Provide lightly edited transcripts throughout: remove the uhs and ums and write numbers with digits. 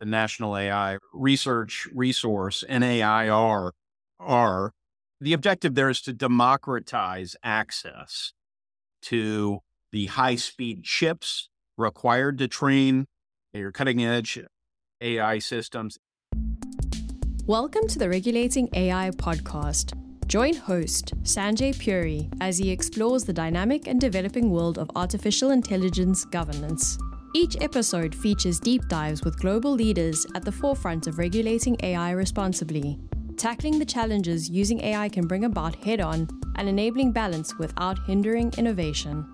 the National AI Research Resource, NAIR, the objective there is to democratize access to the high-speed chips required to train your cutting-edge AI systems. Welcome to the Regulating AI podcast. Join host Sanjay Puri as he explores the dynamic and developing world of artificial intelligence governance. Each episode features deep dives with global leaders at the forefront of regulating AI responsibly, tackling the challenges using AI can bring about head-on and enabling balance without hindering innovation.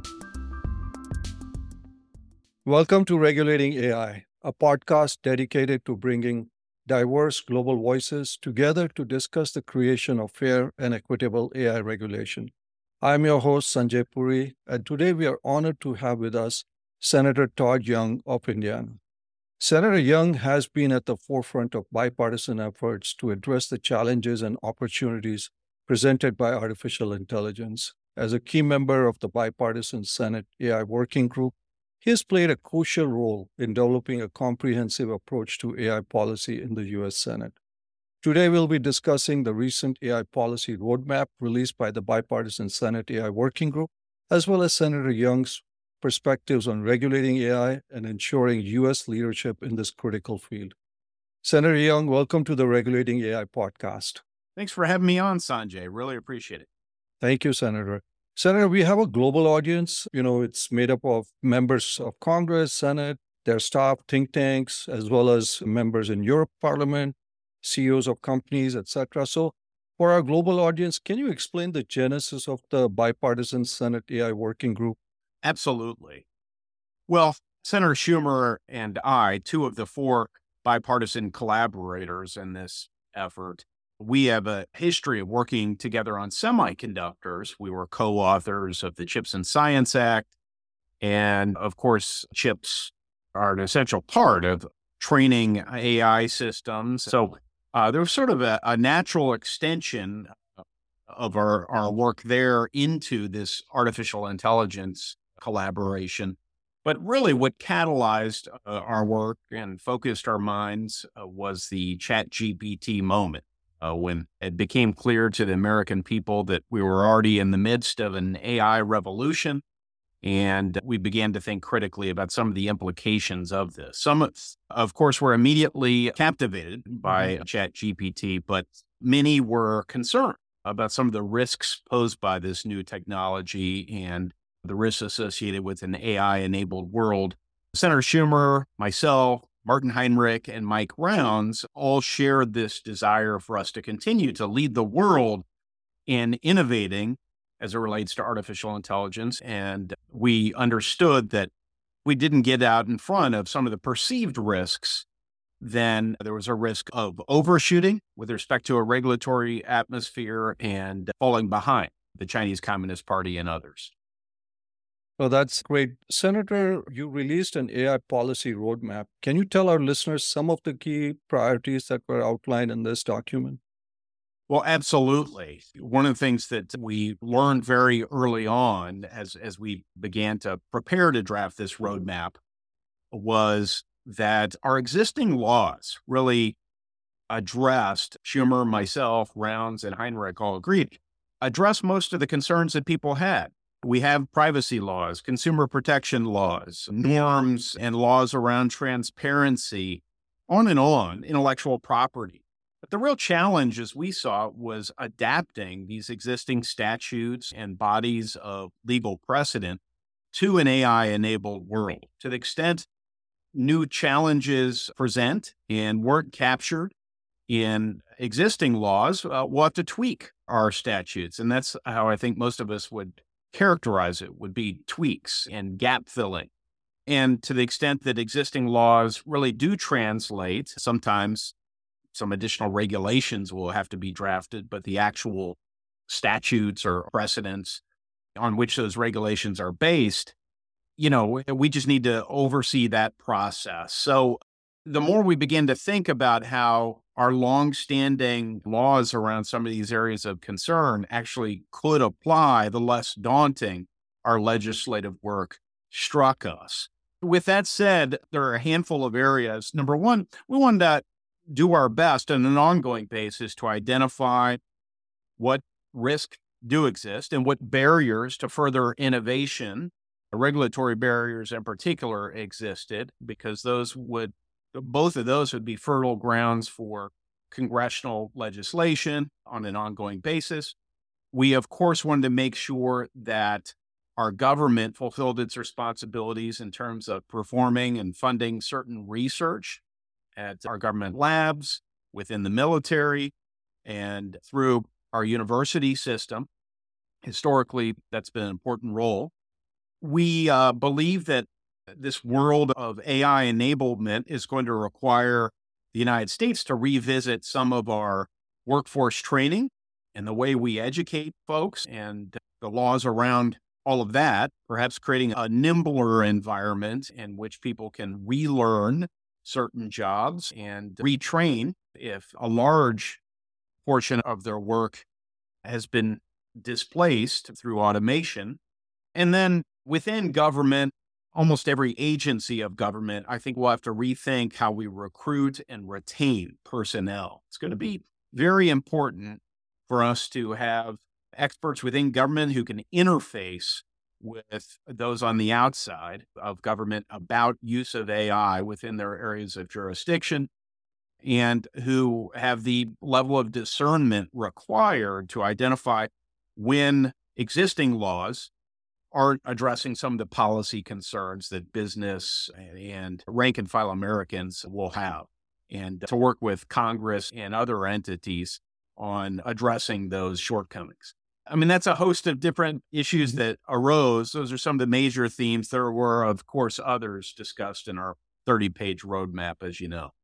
Welcome to Regulating AI, a podcast dedicated to bringing diverse global voices together to discuss the creation of fair and equitable AI regulation. I'm your host, Sanjay Puri, and today we are honored to have with us Senator Todd Young of Indiana. Senator Young has been at the forefront of bipartisan efforts to address the challenges and opportunities presented by artificial intelligence. As a key member of the bipartisan Senate AI Working Group, he has played a crucial role in developing a comprehensive approach to AI policy in the U.S. Senate. Today, we'll be discussing the recent AI policy roadmap released by the bipartisan Senate AI Working Group, as well as Senator Young's perspectives on regulating AI and ensuring U.S. leadership in this critical field. Senator Young, welcome to the Regulating AI podcast. Thanks for having me on, Sanjay. Really appreciate it. Thank you, Senator. Senator, we have a global audience. It's made up of members of Congress, Senate, their staff, think tanks, as well as members in Europe Parliament, CEOs of companies, etc. So for our global audience, can you explain the genesis of the bipartisan Senate AI Working Group? Absolutely. Well, Senator Schumer and I, two of the four bipartisan collaborators in this effort, we have a history of working together on semiconductors. We were co-authors of the CHIPS and Science Act. And of course, chips are an essential part of training AI systems. So there was sort of a natural extension of our work there into this artificial intelligence collaboration. But really what catalyzed our work and focused our minds was the ChatGPT moment. When it became clear to the American people that we were already in the midst of an AI revolution, and we began to think critically about some of the implications of this. Some, of course, were immediately captivated by ChatGPT, but many were concerned about some of the risks posed by this new technology and the risks associated with an AI-enabled world. Senator Schumer, myself, Martin Heinrich, and Mike Rounds all shared this desire for us to continue to lead the world in innovating as it relates to artificial intelligence. And we understood that we didn't get out in front of some of the perceived risks. Then there was a risk of overshooting with respect to a regulatory atmosphere and falling behind the Chinese Communist Party and others. Well, that's great. Senator, you released an AI policy roadmap. Can you tell our listeners some of the key priorities that were outlined in this document? Well, absolutely. One of the things that we learned very early on as we began to prepare to draft this roadmap was that our existing laws really addressed, Schumer, myself, Rounds, and Heinrich all agreed, addressed most of the concerns that people had. We have privacy laws, consumer protection laws, norms and laws around transparency, on, intellectual property. But the real challenge, as we saw, was adapting these existing statutes and bodies of legal precedent to an AI-enabled world. To the extent new challenges present and weren't captured in existing laws, we'll have to tweak our statutes. And that's how I think most of us would characterize it, would be tweaks and gap filling. And to the extent that existing laws really do translate, sometimes some additional regulations will have to be drafted, but the actual statutes or precedents on which those regulations are based, we just need to oversee that process. So the more we begin to think about how our longstanding laws around some of these areas of concern actually could apply, the less daunting our legislative work struck us. With that said, there are a handful of areas. Number one, we want to do our best on an ongoing basis to identify what risks do exist and what barriers to further innovation, regulatory barriers in particular, existed, because both of those would be fertile grounds for congressional legislation on an ongoing basis. We, of course, wanted to make sure that our government fulfilled its responsibilities in terms of performing and funding certain research at our government labs, within the military, and through our university system. Historically, that's been an important role. We believe that this world of AI enablement is going to require the United States to revisit some of our workforce training and the way we educate folks and the laws around all of that, perhaps creating a nimbler environment in which people can relearn certain jobs and retrain if a large portion of their work has been displaced through automation. And then within government, almost every agency of government, I think we'll have to rethink how we recruit and retain personnel. It's going to be very important for us to have experts within government who can interface with those on the outside of government about use of AI within their areas of jurisdiction, and who have the level of discernment required to identify when existing laws are addressing some of the policy concerns that business and rank and file Americans will have, and to work with Congress and other entities on addressing those shortcomings. I mean, that's a host of different issues that arose. Those are some of the major themes. There were, of course, others discussed in our 30-page roadmap, as you know.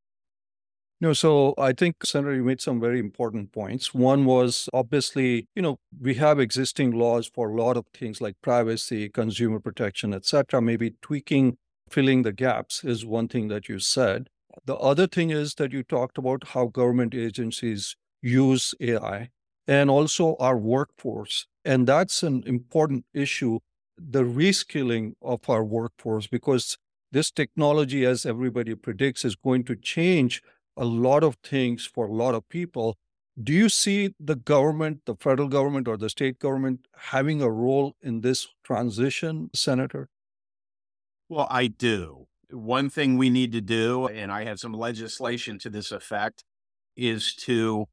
No, so I think, Senator, you made some very important points. One was obviously, we have existing laws for a lot of things like privacy, consumer protection, et cetera. Maybe tweaking, filling the gaps is one thing that you said. The other thing is that you talked about how government agencies use AI and also our workforce. And that's an important issue, the reskilling of our workforce, because this technology, as everybody predicts, is going to change a lot of things for a lot of people. Do you see the government, the federal government or the state government, having a role in this transition, Senator? Well, I do. One thing we need to do, and I have some legislation to this effect, is to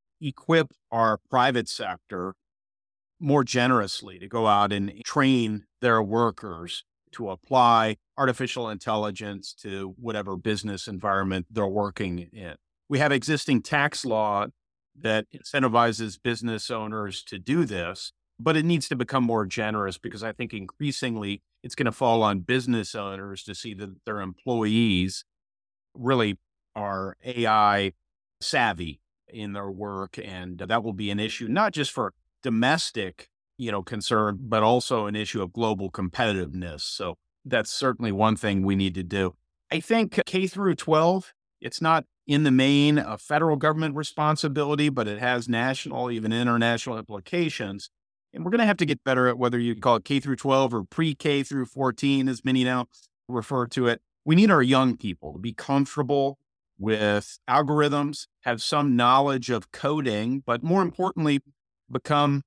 equip our private sector more generously to go out and train their workers to apply artificial intelligence to whatever business environment they're working in. We have existing tax law that incentivizes business owners to do this, but it needs to become more generous, because I think increasingly it's going to fall on business owners to see that their employees really are AI savvy in their work. And that will be an issue, not just for domestic, concern, but also an issue of global competitiveness. So that's certainly one thing we need to do. I think K through 12, it's not in the main a federal government responsibility, but it has national, even international implications. And we're going to have to get better at whether you call it K through 12 or pre-K through 14, as many now refer to it. We need our young people to be comfortable with algorithms, have some knowledge of coding, but more importantly, become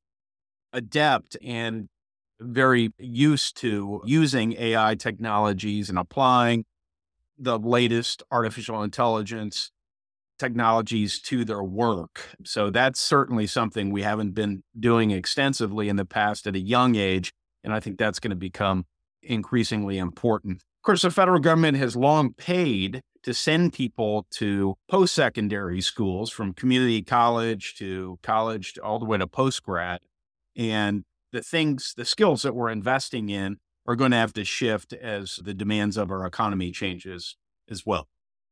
adept and very used to using AI technologies and applying the latest artificial intelligence technologies to their work. So that's certainly something we haven't been doing extensively in the past at a young age. And I think that's going to become increasingly important. Of course, the federal government has long paid to send people to post-secondary schools, from community college to all the way to postgrad. And the skills that we're investing in are going to have to shift as the demands of our economy changes as well.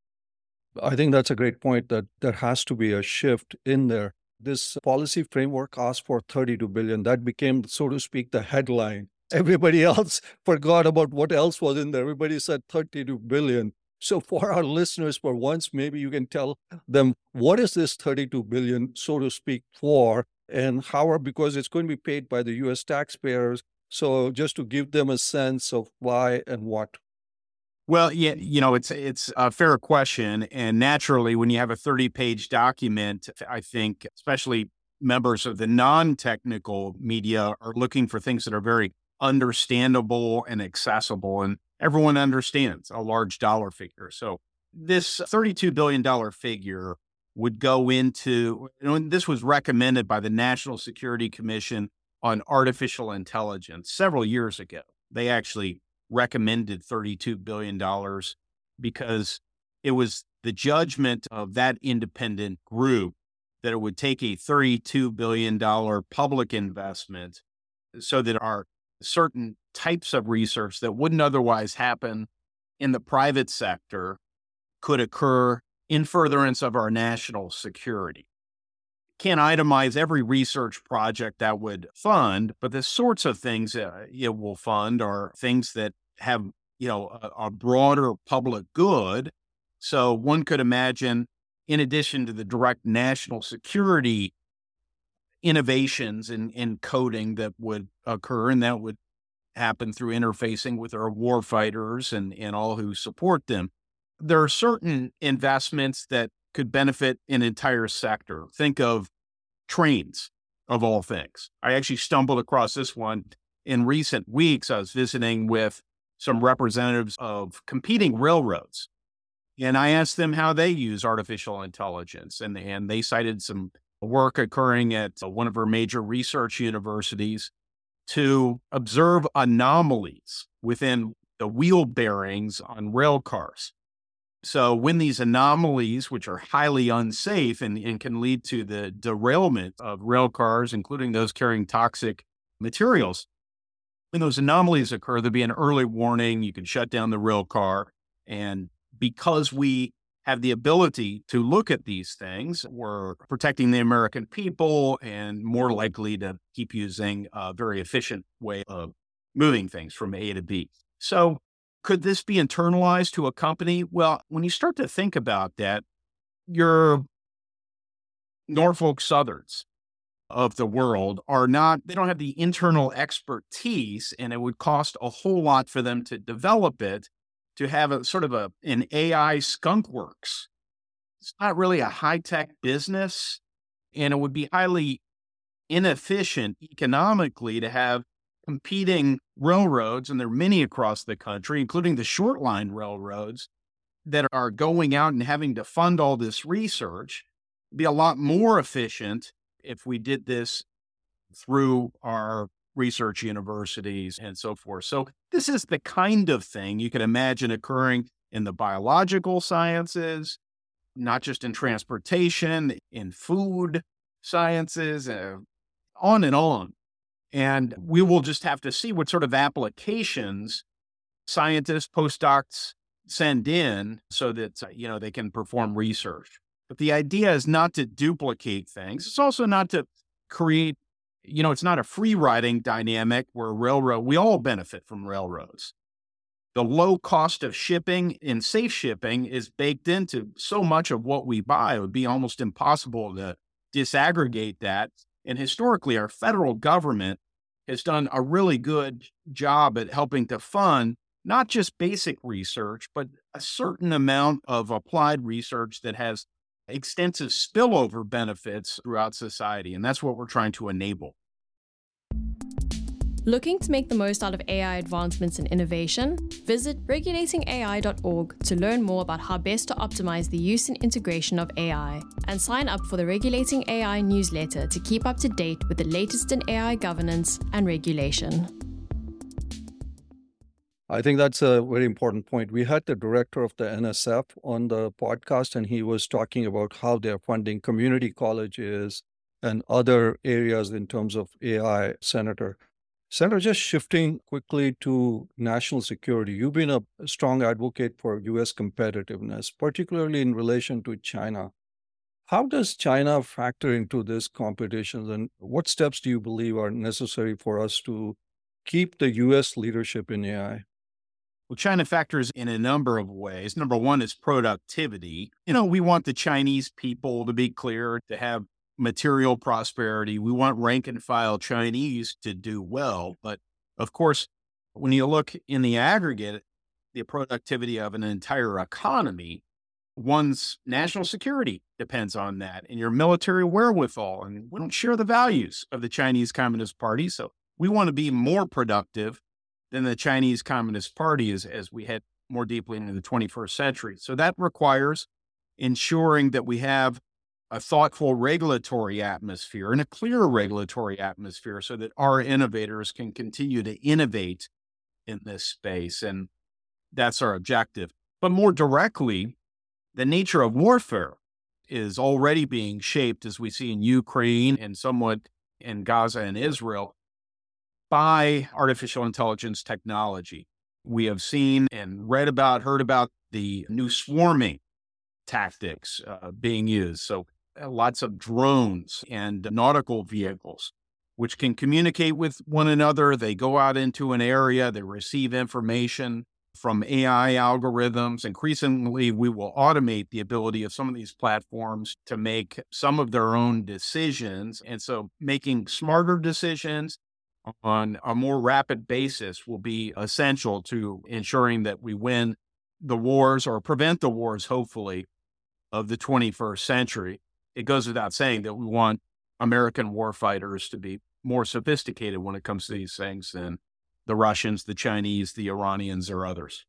I think that's a great point, that there has to be a shift in there. This policy framework asked for $32 billion. That became, so to speak, the headline. Everybody else forgot about what else was in there. Everybody said $32 billion. So for our listeners, for once, maybe you can tell them, what is this $32 billion, so to speak, for, and how because it's going to be paid by the U.S. taxpayers. So just to give them a sense of why and what. Well, yeah, it's a fair question. And naturally, when you have a 30-page document, I think especially members of the non-technical media are looking for things that are very understandable and accessible. And everyone understands a large dollar figure. So this $32 billion figure would go into, and this was recommended by the National Security Commission on Artificial Intelligence several years ago. They actually recommended $32 billion because it was the judgment of that independent group that it would take a $32 billion public investment so that our certain types of research that wouldn't otherwise happen in the private sector could occur in furtherance of our national security. Can't itemize every research project that would fund, but the sorts of things it will fund are things that have, a broader public good. So one could imagine, in addition to the direct national security innovations in coding that would occur, and that would happen through interfacing with our war fighters and all who support them, there are certain investments that could benefit an entire sector. Think of trains, of all things. I actually stumbled across this one in recent weeks. I was visiting with some representatives of competing railroads, and I asked them how they use artificial intelligence. And they cited some work occurring at one of our major research universities to observe anomalies within the wheel bearings on rail cars. So when these anomalies, which are highly unsafe and can lead to the derailment of rail cars, including those carrying toxic materials, when those anomalies occur, there'll be an early warning. You can shut down the rail car. And because we have the ability to look at these things, we're protecting the American people and more likely to keep using a very efficient way of moving things from A to B. So could this be internalized to a company? Well, when you start to think about that, your Norfolk Southerns of the world they don't have the internal expertise, and it would cost a whole lot for them to develop it, to have a sort of an AI skunkworks. It's not really a high-tech business, and it would be highly inefficient economically to have competing railroads, and there are many across the country, including the short line railroads, that are going out and having to fund all this research. It'd be a lot more efficient if we did this through our research universities and so forth. So this is the kind of thing you can imagine occurring in the biological sciences, not just in transportation, in food sciences, on and on. And we will just have to see what sort of applications scientists, postdocs send in so that, they can perform research. But the idea is not to duplicate things. It's also not to create, it's not a free riding dynamic where we all benefit from railroads. The low cost of shipping and safe shipping is baked into so much of what we buy. It would be almost impossible to disaggregate that. And historically, our federal government has done a really good job at helping to fund not just basic research, but a certain amount of applied research that has extensive spillover benefits throughout society. And that's what we're trying to enable. Looking to make the most out of AI advancements and innovation? Visit regulatingai.org to learn more about how best to optimize the use and integration of AI, and sign up for the Regulating AI newsletter to keep up to date with the latest in AI governance and regulation. I think that's a very important point. We had the director of the NSF on the podcast, and he was talking about how they're funding community colleges and other areas in terms of AI, Senator. Senator, just shifting quickly to national security, you've been a strong advocate for U.S. competitiveness, particularly in relation to China. How does China factor into this competition, and what steps do you believe are necessary for us to keep the U.S. leadership in AI? Well, China factors in a number of ways. Number one is productivity. We want the Chinese people, to be clear, to have material prosperity. We want rank and file Chinese to do well. But of course, when you look in the aggregate, the productivity of an entire economy, one's national security depends on that and your military wherewithal. And we don't share the values of the Chinese Communist Party. So we want to be more productive than the Chinese Communist Party as we head more deeply into the 21st century. So that requires ensuring that we have a thoughtful regulatory atmosphere and a clear regulatory atmosphere so that our innovators can continue to innovate in this space. And that's our objective. But more directly, the nature of warfare is already being shaped, as we see in Ukraine and somewhat in Gaza and Israel, by artificial intelligence technology. We have seen and heard about the new swarming tactics being used. So lots of drones and nautical vehicles, which can communicate with one another. They go out into an area, they receive information from AI algorithms. Increasingly, we will automate the ability of some of these platforms to make some of their own decisions. And so making smarter decisions on a more rapid basis will be essential to ensuring that we win the wars or prevent the wars, hopefully, of the 21st century. It goes without saying that we want American warfighters to be more sophisticated when it comes to these things than the Russians, the Chinese, the Iranians, or others.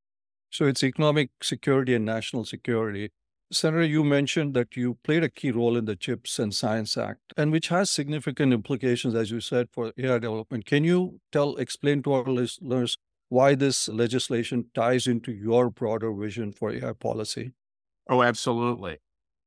So it's economic security and national security. Senator, you mentioned that you played a key role in the CHIPS and Science Act, and which has significant implications, as you said, for AI development. Can you explain to our listeners why this legislation ties into your broader vision for AI policy? Oh, absolutely.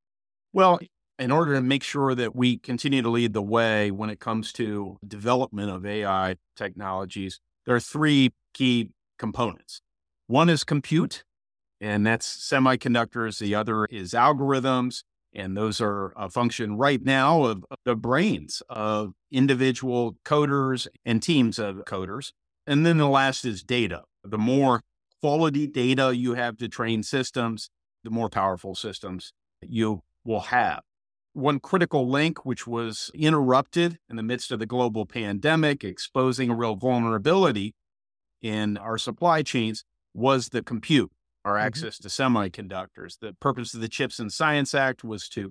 Well, in order to make sure that we continue to lead the way when it comes to development of AI technologies, there are three key components. One is compute, and that's semiconductors. The other is algorithms, and those are a function right now of the brains of individual coders and teams of coders. And then the last is data. The more quality data you have to train systems, the more powerful systems you will have. One critical link, which was interrupted in the midst of the global pandemic, exposing a real vulnerability in our supply chains, was the compute, our access to semiconductors. The purpose of the CHIPS and Science Act was to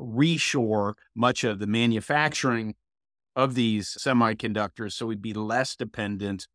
reshore much of the manufacturing of these semiconductors so we'd be less dependent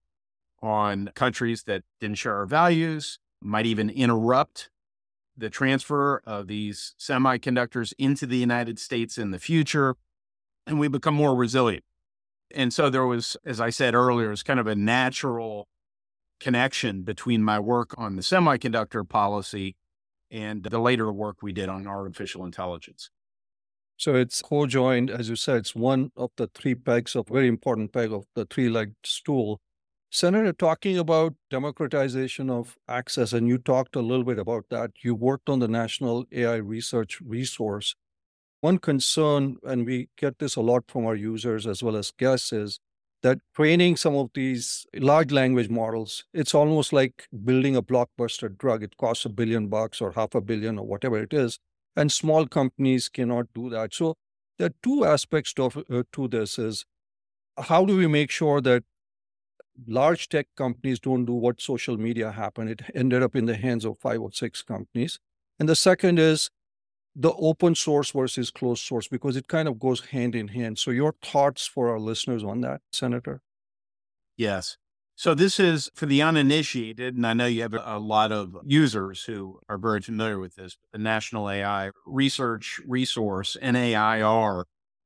on countries that didn't share our values, might even interrupt the transfer of these semiconductors into the United States in the future, and we become more resilient. And so there was, as I said earlier, it's kind of a natural connection between my work on the semiconductor policy and the later work we did on artificial intelligence. So it's co-joined, as you said, it's one of the three pegs, of very important peg of the three-legged stool. Senator, talking about democratization of access, and you talked a little bit about that. You worked on the National AI Research Resource. One concern, and we get this a lot from our users as well as guests, is that training some of these large language models, it's almost like building a blockbuster drug. It costs $1 billion or $500 million or whatever it is, and small companies cannot do that. So there are two aspects to this is, how do we make sure that large tech companies don't do what social media happened? It ended up in the hands of 5 or 6 companies. And the second is the open source versus closed source, because it kind of goes hand in hand. So your thoughts for our listeners on that, Senator? Yes. So this is for the uninitiated, and I know you have a lot of users who are very familiar with this, the National AI Research Resource, NAIR.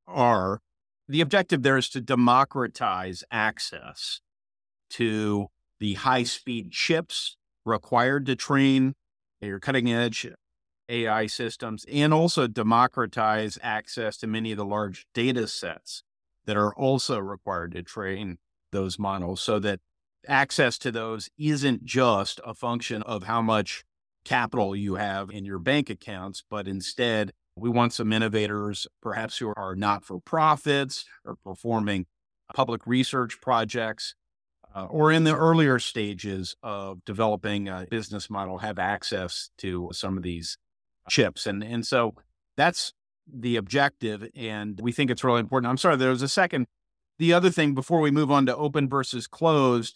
The objective there is to democratize access to the high-speed chips required to train your cutting-edge AI systems, and also democratize access to many of the large data sets that are also required to train those models, so that access to those isn't just a function of how much capital you have in your bank accounts, but instead we want some innovators, perhaps who are not-for-profits or performing public research projects, or in the earlier stages of developing a business model, have access to some of these chips. And so that's the objective, and we think it's really important. I'm sorry, there was a second. The other thing before we move on to open versus closed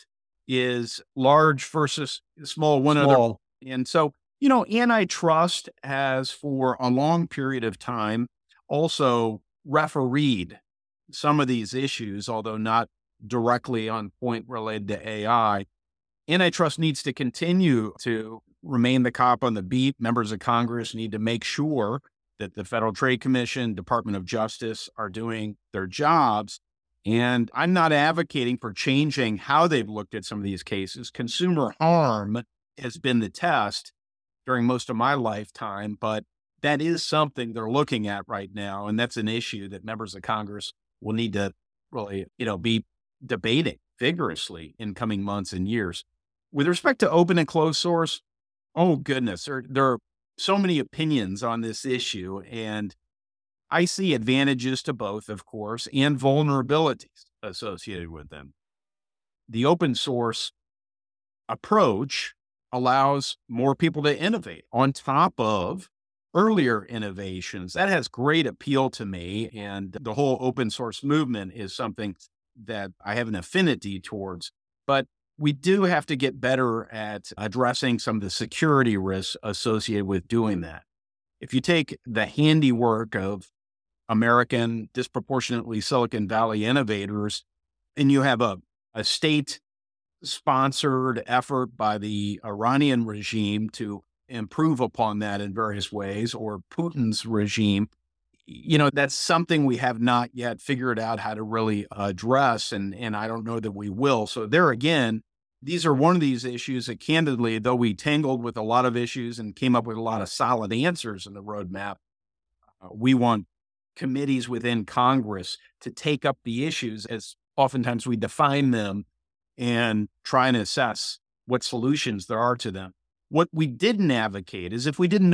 is large versus small, one other. Small. And so, antitrust has for a long period of time also refereed some of these issues, although not directly on point related to AI. Antitrust needs to continue to remain the cop on the beat. Members of Congress need to make sure that the Federal Trade Commission, Department of Justice are doing their jobs. And I'm not advocating for changing how they've looked at some of these cases. Consumer harm has been the test during most of my lifetime, but that is something they're looking at right now. And that's an issue that members of Congress will need to really, be debating vigorously in coming months and years. With respect to open and closed source, oh goodness, there are so many opinions on this issue, and I see advantages to both, of course, and vulnerabilities associated with them. The open source approach allows more people to innovate on top of earlier innovations. That has great appeal to me, and the whole open source movement is something that I have an affinity towards. But we do have to get better at addressing some of the security risks associated with doing that. If you take the handiwork of American, disproportionately Silicon Valley innovators, and you have a state-sponsored effort by the Iranian regime to improve upon that in various ways, or Putin's regime, that's something we have not yet figured out how to really address, and I don't know that we will. So there again, these are one of these issues that candidly, though we tangled with a lot of issues and came up with a lot of solid answers in the roadmap, we want committees within Congress to take up the issues as oftentimes we define them and try and assess what solutions there are to them. What we didn't advocate is if we didn't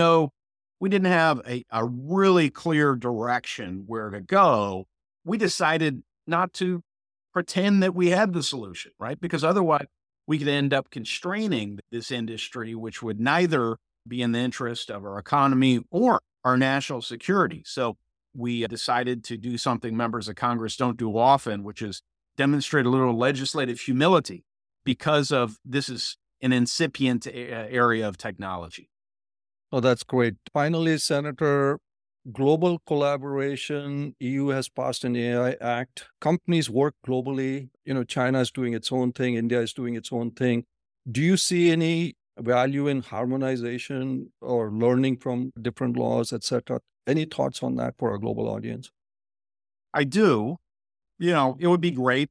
have a really clear direction where to go, we decided not to pretend that we had the solution, right? Because otherwise we could end up constraining this industry, which would neither be in the interest of our economy or our national security. So we decided to do something members of Congress don't do often, which is demonstrate a little legislative humility because of this is an incipient area of technology. Oh, that's great. Finally, Senator, global collaboration, EU has passed an AI Act. Companies work globally. China is doing its own thing. India is doing its own thing. Do you see any value in harmonization or learning from different laws, et cetera? Any thoughts on that for our global audience? I do. It would be great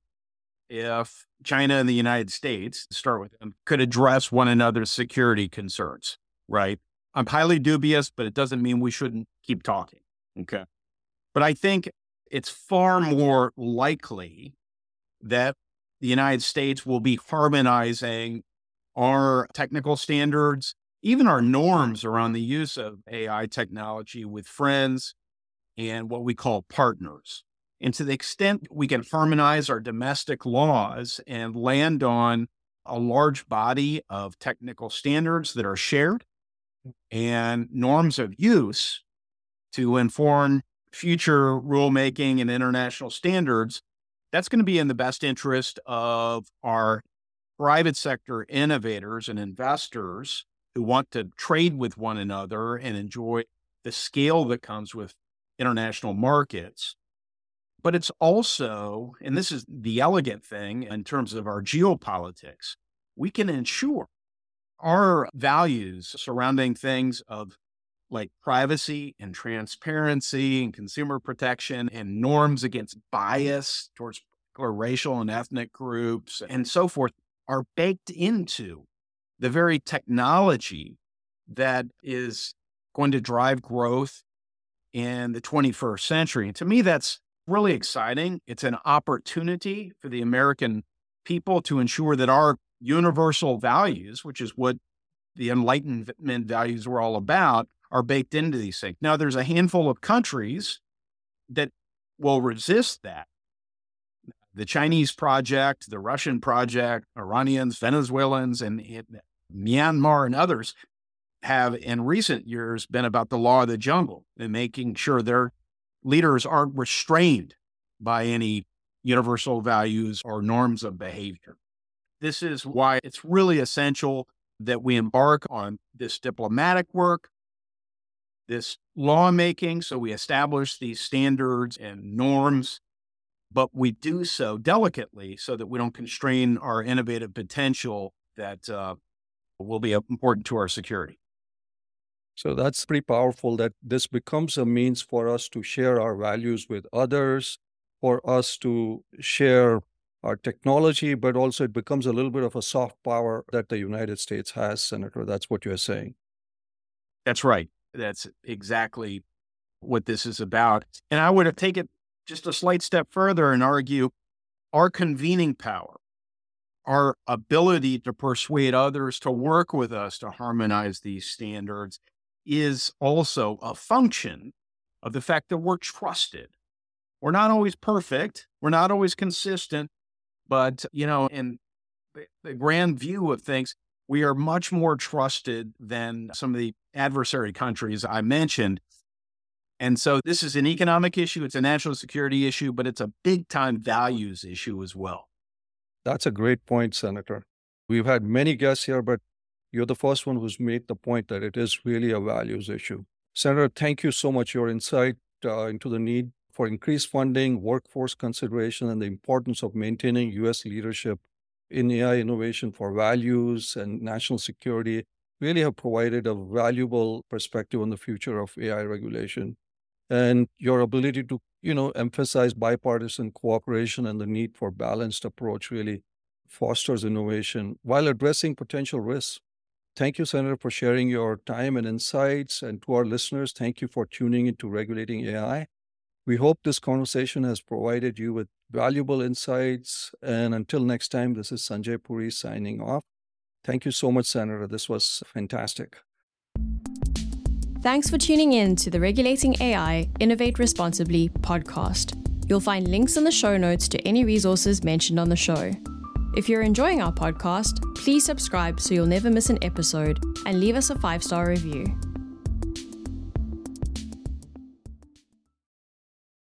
if China and the United States, to start with them, could address one another's security concerns, right? I'm highly dubious, but it doesn't mean we shouldn't keep talking. Okay. But I think it's far more likely that the United States will be harmonizing our technical standards, even our norms around the use of AI technology with friends and what we call partners. And to the extent we can harmonize our domestic laws and land on a large body of technical standards that are shared and norms of use to inform future rulemaking and international standards, that's going to be in the best interest of our private sector innovators and investors who want to trade with one another and enjoy the scale that comes with international markets. But it's also, and this is the elegant thing in terms of our geopolitics, we can ensure our values surrounding things of like privacy and transparency and consumer protection and norms against bias towards particular racial and ethnic groups and so forth are baked into the very technology that is going to drive growth in the 21st century. And to me, that's really exciting. It's an opportunity for the American people to ensure that our universal values, which is what the Enlightenment values were all about, are baked into these things. Now, there's a handful of countries that will resist that. The Chinese project, the Russian project, Iranians, Venezuelans, and Myanmar and others have in recent years been about the law of the jungle and making sure their leaders aren't restrained by any universal values or norms of behavior. This is why it's really essential that we embark on this diplomatic work, this lawmaking, so we establish these standards and norms, but we do so delicately so that we don't constrain our innovative potential that will be important to our security. So that's pretty powerful that this becomes a means for us to share our values with others, for us to share our technology, but also it becomes a little bit of a soft power that the United States has, Senator. That's what you're saying. That's right. That's exactly what this is about. And I would take it just a slight step further and argue our convening power, our ability to persuade others to work with us to harmonize these standards is also a function of the fact that we're trusted. We're not always perfect. We're not always consistent. But, in the grand view of things, we are much more trusted than some of the adversary countries I mentioned. And so this is an economic issue. It's a national security issue, but it's a big time values issue as well. That's a great point, Senator. We've had many guests here, but you're the first one who's made the point that it is really a values issue. Senator, thank you so much. Your insight into the need for increased funding, workforce consideration, and the importance of maintaining U.S. leadership in AI innovation for values and national security really have provided a valuable perspective on the future of AI regulation. And your ability to, emphasize bipartisan cooperation and the need for balanced approach really fosters innovation while addressing potential risks. Thank you, Senator, for sharing your time and insights. And to our listeners, thank you for tuning into Regulating AI. We hope this conversation has provided you with valuable insights. And until next time, this is Sanjay Puri signing off. Thank you so much, Senator. This was fantastic. Thanks for tuning in to the Regulating AI Innovate Responsibly podcast. You'll find links in the show notes to any resources mentioned on the show. If you're enjoying our podcast, please subscribe so you'll never miss an episode and leave us a 5-star review.